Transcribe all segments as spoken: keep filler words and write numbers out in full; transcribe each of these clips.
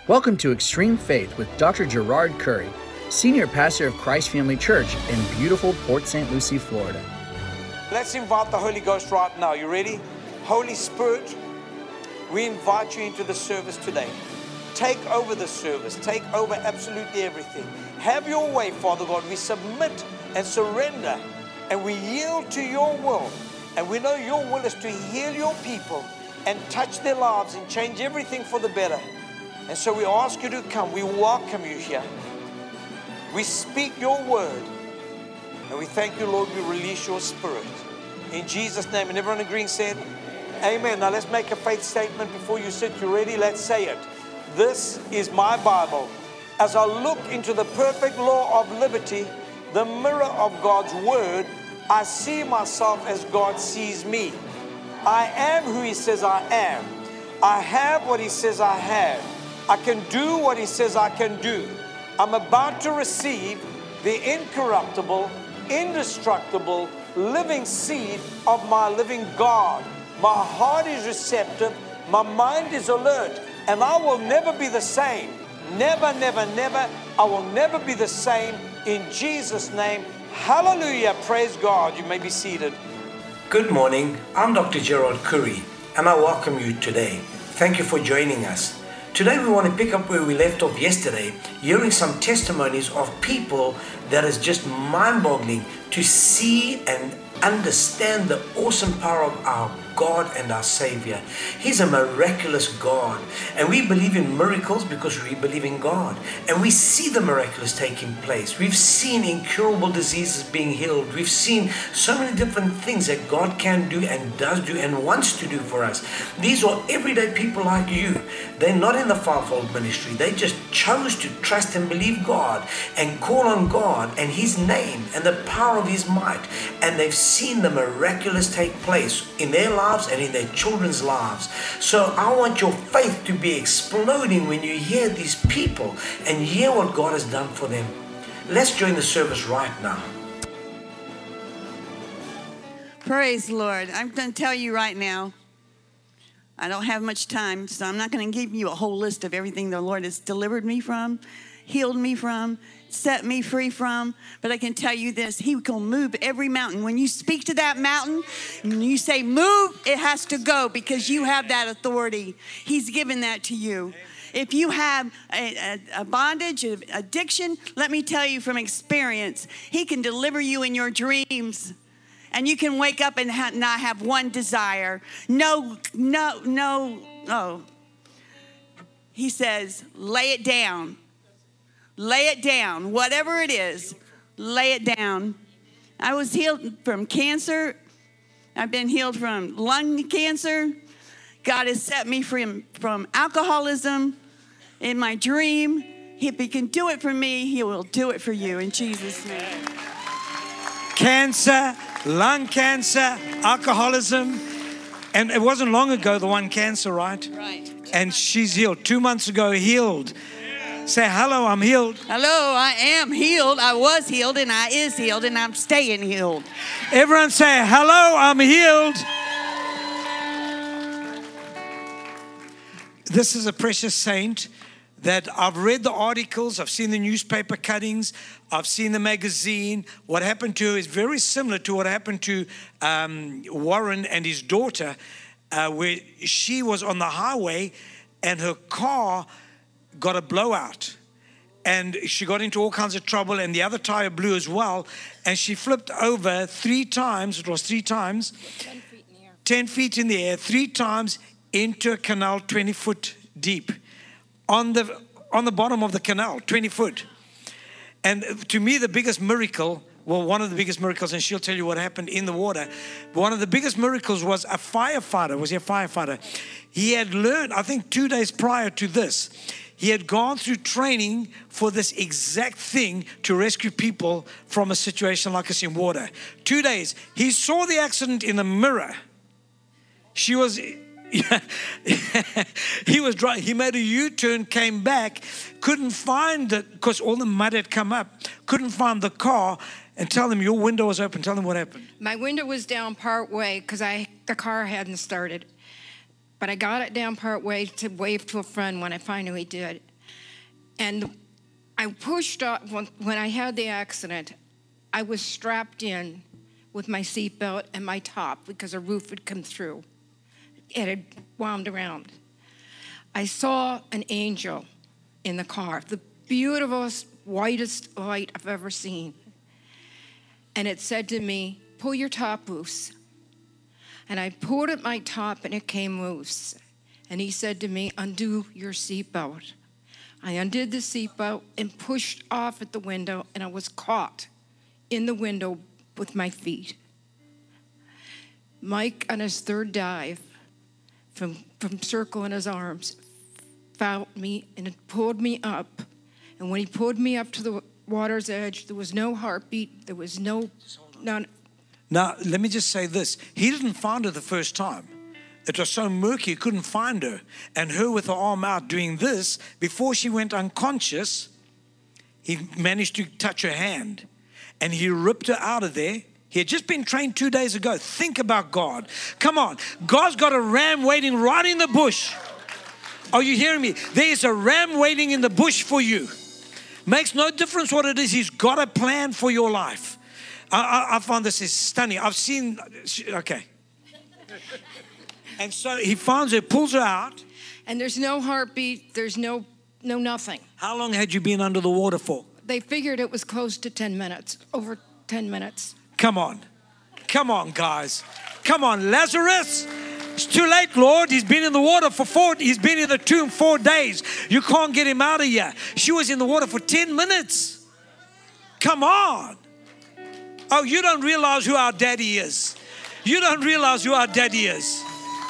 Welcome to Extreme Faith with Doctor Gerard Curry, Senior Pastor of Christ Family Church in beautiful Port Saint Lucie, Florida. Let's invite the Holy Ghost right now. You ready? Holy Spirit, we invite you into the service today. Take over the service. Take over absolutely everything. Have your way, Father God. We submit and surrender, and we yield to your will. And we know your will is to heal your people and touch their lives and change everything for the better. And so we ask you to come. We welcome you here. We speak your word. And we thank you, Lord, we release your spirit. In Jesus' name. And everyone agreeing said, amen. Now let's make a faith statement before you sit. You ready? Let's say it. This is my Bible. As I look into the perfect law of liberty, the mirror of God's word, I see myself as God sees me. I am who He says I am. I have what He says I have. I can do what He says I can do. I'm about to receive the incorruptible, indestructible, living seed of my living God. My heart is receptive. My mind is alert. And I will never be the same. Never, never, never. I will never be the same in Jesus' name. Hallelujah. Praise God. You may be seated. Good morning. I'm Doctor Gerard Curry, and I welcome you today. Thank you for joining us. Today we want to pick up where we left off yesterday, hearing some testimonies of people that is just mind-boggling to see and understand the awesome power of our God and our Savior. He's a miraculous God, and we believe in miracles because we believe in God, and we see the miraculous taking place. We've seen incurable diseases being healed. We've seen so many different things that God can do and does do and wants to do for us. These are everyday people like you. They're not in the fivefold ministry. They just chose to trust and believe God and call on God and His name and the power of His might, and they've seen the miraculous take place in their lives and in their children's lives. So I want your faith to be exploding when you hear these people and hear what God has done for them. Let's join the service right now. Praise the Lord. I'm going to tell you right now, I don't have much time, so I'm not going to give you a whole list of everything the Lord has delivered me from, healed me from, set me free from, but I can tell you this, He can move every mountain. When you speak to that mountain, and you say move, it has to go because you have that authority. He's given that to you. If you have a, a, a bondage, an addiction, let me tell you from experience, He can deliver you in your dreams. And you can wake up and ha- not have one desire. No, no, no, oh. He says, lay it down. Lay it down. Whatever it is, lay it down. I was healed from cancer. I've been healed from lung cancer. God has set me free from alcoholism in my dream. If He can do it for me, He will do it for you in Jesus' name. Cancer, lung cancer, alcoholism. And it wasn't long ago, the one cancer, right? Right. And she's healed. Two months ago, healed. Say, hello, I'm healed. Hello, I am healed. I was healed and I is healed and I'm staying healed. Everyone say, hello, I'm healed. This is a precious saint that I've read the articles, I've seen the newspaper cuttings, I've seen the magazine. What happened to her is very similar to what happened to um, Warren and his daughter, uh, where she was on the highway and her car got a blowout. And she got into all kinds of trouble, and the other tire blew as well. And she flipped over three times, it was three times, ten feet in the air, ten feet in the air three times into a canal twenty foot deep. On the on the bottom of the canal, twenty foot. And to me, the biggest miracle, well, one of the biggest miracles, and she'll tell you what happened in the water. One of the biggest miracles was a firefighter, was he a firefighter? He had learned, I think two days prior to this, he had gone through training for this exact thing to rescue people from a situation like this in water. Two days. He saw the accident in a mirror. She was... he was driving. He made a U-turn, came back, couldn't find it because all the mud had come up, couldn't find the car, and tell them your window was open. Tell them what happened. My window was down part way because I the car hadn't started. But I got it down part way to wave to a friend when I finally did. And I pushed up, when, when I had the accident, I was strapped in with my seatbelt and my top because a roof had come through. It had wound around. I saw an angel in the car, the beautifulest, whitest light I've ever seen. And it said to me, pull your top loose. And I pulled at my top and it came loose. And he said to me, undo your seatbelt. I undid the seatbelt and pushed off at the window, and I was caught in the window with my feet. Mike, on his third dive, from, from Circle in his arms, found me and it pulled me up. And when he pulled me up to the water's edge, there was no heartbeat, there was no, none. Now, let me just say this. He didn't find her the first time. It was so murky, he couldn't find her. And her with her arm out doing this, before she went unconscious, he managed to touch her hand. And he ripped her out of there. He had just been trained two days ago. Think about God. Come on. God's got a ram waiting right in the bush. Are you hearing me? There is a ram waiting in the bush for you. Makes no difference what it is. He's got a plan for your life. I, I, I find this is stunning. I've seen, okay. And so he finds her, pulls her out. And there's no heartbeat, there's no, no nothing. How long had you been under the water for? They figured it was close to ten minutes, over ten minutes. Come on. Come on, guys. Come on, Lazarus. It's too late, Lord. He's been in the water for four, he's been in the tomb four days. You can't get him out of here. She was in the water for ten minutes. Come on. Oh, you don't realize who our daddy is. You don't realize who our daddy is.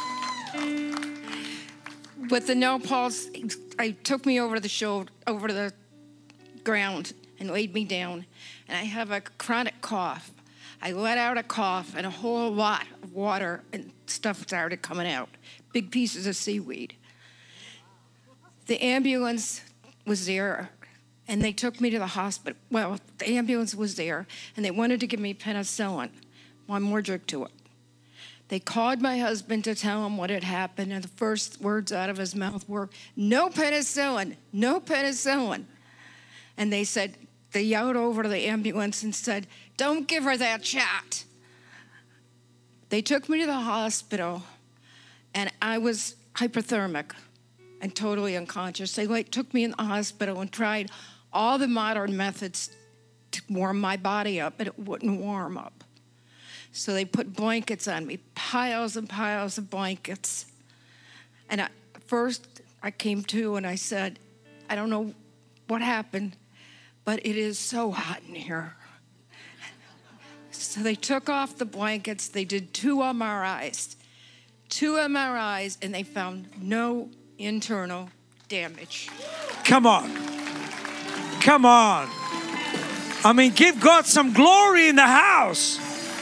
With the no pulse, I took me over the shoulder, over the ground and laid me down. And I have a chronic cough. I let out a cough and a whole lot of water and stuff started coming out. Big pieces of seaweed. The ambulance was there and they took me to the hospital. Well, the ambulance was there and they wanted to give me penicillin. One more drip to it. They called my husband to tell him what had happened, and the first words out of his mouth were, no penicillin, no penicillin. And they said, they yelled over to the ambulance and said, don't give her that shot. They took me to the hospital, and I was hypothermic and totally unconscious. They like took me in the hospital and tried all the modern methods to warm my body up, but it wouldn't warm up. So they put blankets on me, piles and piles of blankets. And at first I came to and I said, I don't know what happened, but it is so hot in here. So they took off the blankets, they did two M R Is, two M R Is, and they found no internal damage. Come on. Come on. I mean, give God some glory in the house.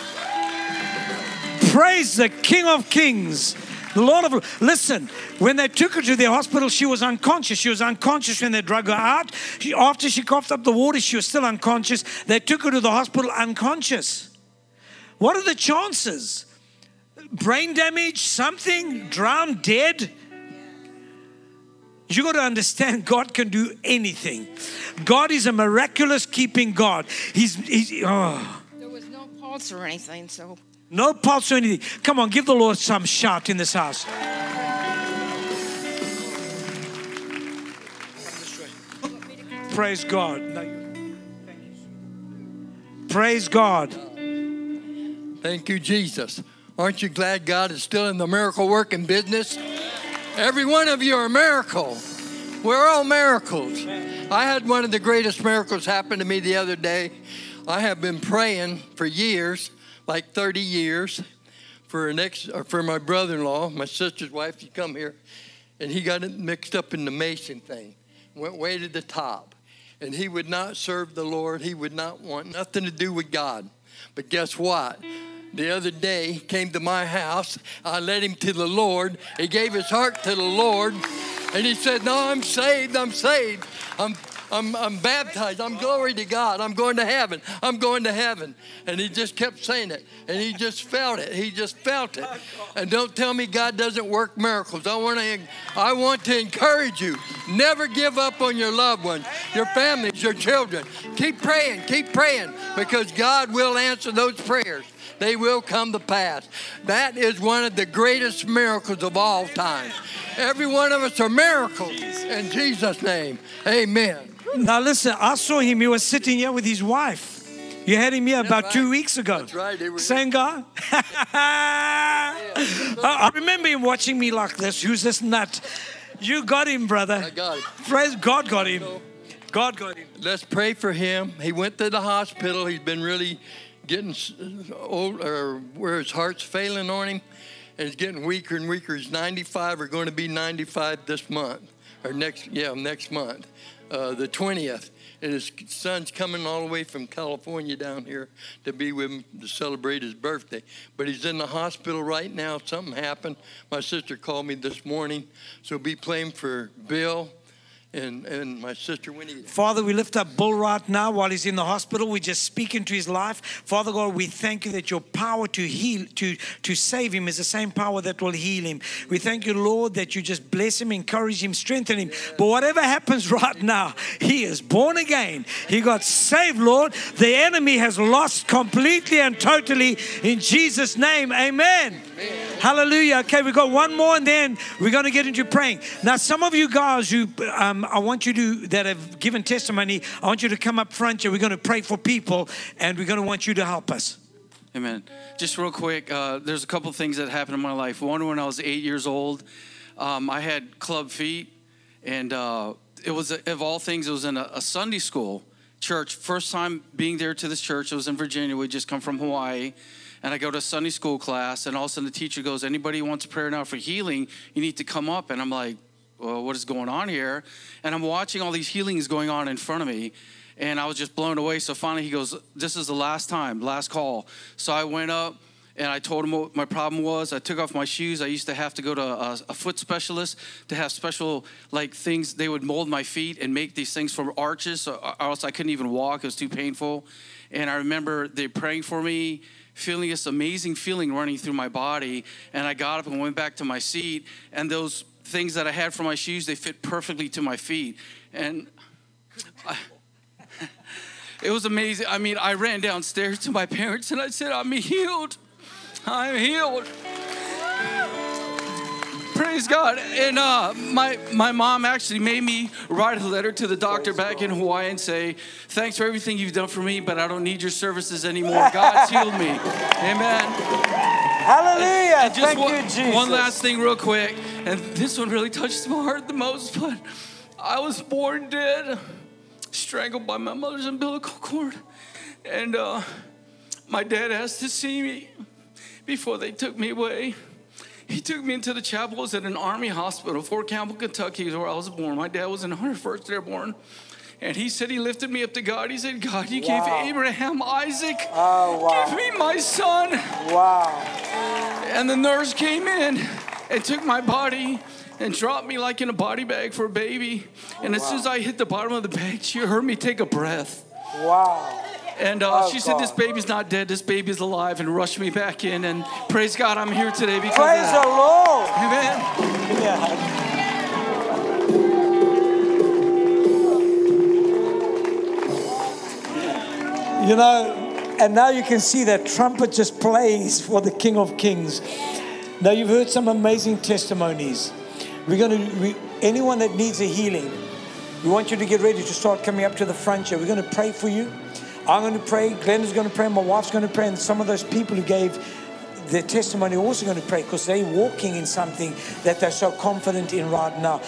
Praise the King of Kings, the Lord of... Listen, when they took her to the hospital, she was unconscious. She was unconscious when they drug her out. She, after she coughed up the water, she was still unconscious. They took her to the hospital unconscious. What are the chances? Brain damage, something, drowned, dead? You got to understand, God can do anything. God is a miraculous keeping God. He's... he's oh. There was no pulse or anything, so... No pulse or anything. Come on, give the Lord some shout in this house. Praise God. Praise God. Thank you, Jesus. Aren't you glad God is still in the miracle working business? Every one of you are a miracle. We're all miracles. I had one of the greatest miracles happen to me the other day. I have been praying for years, like thirty years, for an ex, or for my brother-in-law, my sister's wife, to come here, and he got it mixed up in the Mason thing, went way to the top, and he would not serve the Lord. He would not want nothing to do with God. But guess what? The other day, he came to my house. I led him to the Lord. He gave his heart to the Lord, and he said, "No, I'm saved. I'm saved. I'm I'm, I'm baptized. I'm glory to God. I'm going to heaven. I'm going to heaven. And he just kept saying it. And he just felt it. He just felt it. And don't tell me God doesn't work miracles. I want to, I want to encourage you. Never give up on your loved ones, your families, your children. Keep praying. Keep praying because God will answer those prayers. They will come to pass. That is one of the greatest miracles of all time. Every one of us are miracles. In Jesus' name, amen. Now listen, I saw him. He was sitting here with his wife. You had him here about right. two weeks ago. That's right. They were Same guy. I remember him watching me like this. Who's this nut? You got him, brother. I got him. Praise God got him. God got him. Let's pray for him. He went to the hospital. He's been really getting old, or where his heart's failing on him. And he's getting weaker and weaker. He's ninety-five, or going to be ninety-five this month. Or next, yeah, next month. Uh, the twentieth. And his son's coming all the way from California down here to be with him to celebrate his birthday. But he's in the hospital right now. Something happened. My sister called me this morning. So be praying for Bill and, and my sister Winnie. Father, we lift up Bill right now while he's in the hospital. We just speak into his life. Father God, we thank you that your power to heal, to, to save him is the same power that will heal him. We thank you, Lord, that you just bless him, encourage him, strengthen him. Yeah. But whatever happens right now, he is born again. He got saved, Lord. The enemy has lost completely and totally in Jesus' name. Amen. Amen. Hallelujah. Okay, we got one more and then we're going to get into praying. Now, some of you guys who um, I want you to, that have given testimony, I want you to come up front and we're going to pray for people and we're going to want you to help us. Amen. Just real quick, uh, there's a couple of things that happened in my life. One, when I was eight years old, um, I had club feet, and uh, it was, a, of all things, it was in a, a Sunday school church. First time being there to this church, it was in Virginia. We just come from Hawaii. And I go to a Sunday school class, and all of a sudden the teacher goes, anybody who wants prayer now for healing, you need to come up. And I'm like, well, what is going on here? And I'm watching all these healings going on in front of me. And I was just blown away. So finally he goes, this is the last time, last call. So I went up and I told him what my problem was. I took off my shoes. I used to have to go to a, a foot specialist to have special like things. They would mold my feet and make these things from arches, so, or else I couldn't even walk. It was too painful. And I remember they praying for me, feeling this amazing feeling running through my body. And I got up and went back to my seat. And those things that I had for my shoes, they fit perfectly to my feet. And I, it was amazing. I mean, I ran downstairs to my parents and I said, I'm healed. I'm healed. Praise God. And uh, my, my mom actually made me write a letter to the doctor back in Hawaii and say, thanks for everything you've done for me, but I don't need your services anymore. God's healed me. Amen. Hallelujah. And just Thank one, you, Jesus. One last thing real quick. And this one really touches my heart the most, but I was born dead, strangled by my mother's umbilical cord. And uh, my dad asked to see me before they took me away. He took me into the chapel. It was at an Army hospital, Fort Campbell, Kentucky, is where I was born. My dad was in one hundred first Airborne. And he said he lifted me up to God. He said, God, you wow. gave Abraham Isaac. Oh, wow. Give me my son. Wow. And the nurse came in and took my body and dropped me like in a body bag for a baby. And as wow. soon as I hit the bottom of the bag, she heard me take a breath. Wow. And uh, oh, she said, God. this baby's not dead, this baby's alive, and rushed me back in. And praise God, I'm here today because praise of that. the Lord. Amen. Yeah. You know, and now you can see that trumpet just plays for the King of Kings. Now you've heard some amazing testimonies. We're going to, we, anyone that needs a healing, we want you to get ready to start coming up to the front here. We're going to pray for you. I'm going to pray. Glenn is going to pray. My wife's going to pray. And some of those people who gave their testimony are also going to pray because they're walking in something that they're so confident in right now.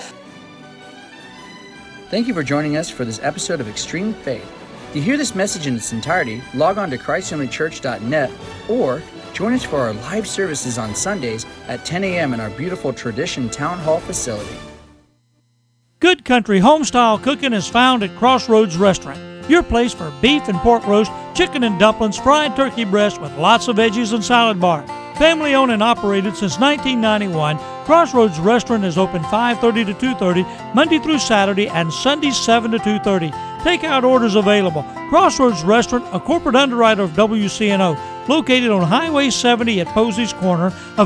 Thank you for joining us for this episode of Extreme Faith. To hear this message in its entirety, log on to christ family church dot net or join us for our live services on Sundays at ten a.m. in our beautiful Tradition Town Hall facility. Good Country Homestyle Cooking is found at Crossroads Restaurant, your place for beef and pork roast, chicken and dumplings, fried turkey breast with lots of veggies and salad bar. Family owned and operated since nineteen ninety-one, Crossroads Restaurant is open five thirty to two thirty, Monday through Saturday, and Sunday seven to two thirty. Takeout orders available. Crossroads Restaurant, a corporate underwriter of W C N O, located on Highway seventy at Posey's Corner.